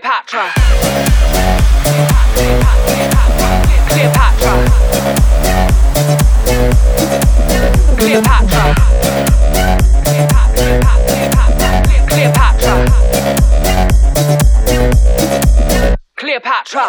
Cleopatra. Cleopatra. Cleopatra. Cleopatra. Cleopatra.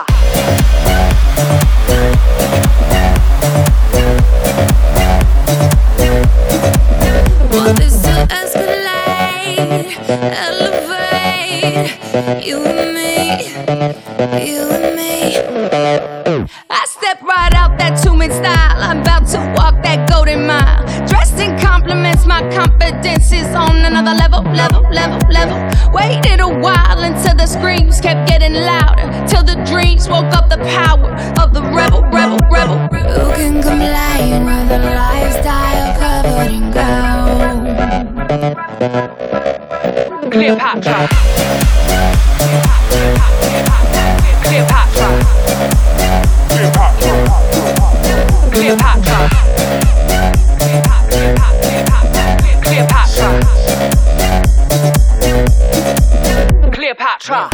Want this to escalate, elevate. You and me, you and me. I step right out that two-minute style. I'm about to walk that golden mile. Dressed in compliments, my confidence is on another level. Waited a while until the screams kept getting louder, till the dreams woke up the power of the rebel. Who can complain with a lifestyle covered in gold? Cleopatra. Cleopatra. Cleopatra. Cleopatra. Cleopatra.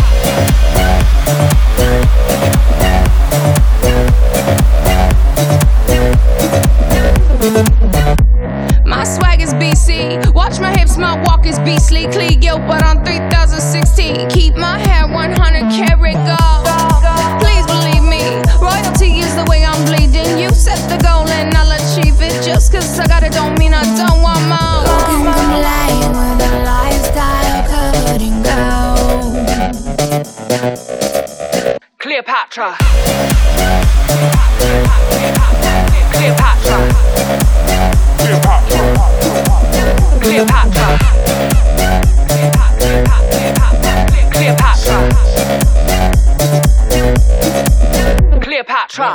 My swag is BC. Watch my hips, my walk is beastly. Cleo, but on 3016. Keep my hair 100 karat gold. Please believe me, royalty is the way I'm bleeding. You set the goal and I'll achieve it. Just cause I got it don't mean I don't want more. Who can complain with a lifestyle covered in gold? Cleopatra. Cleopatra. Cleopatra. Cleopatra. Cleopatra.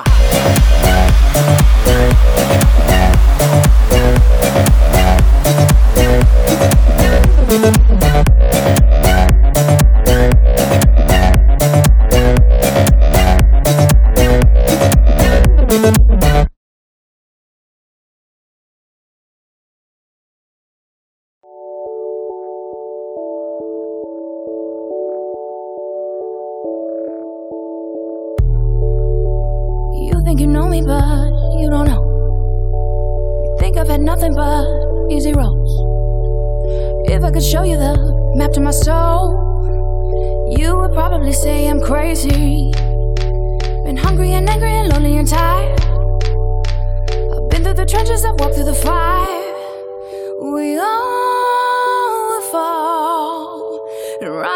You think you know me, but you don't know. You think I've had nothing but easy roads. If I could show you the map to my soul, you would probably say I'm crazy. Been hungry and angry and lonely and tired. I've been through the trenches, I've walked through the fire. We all will fall.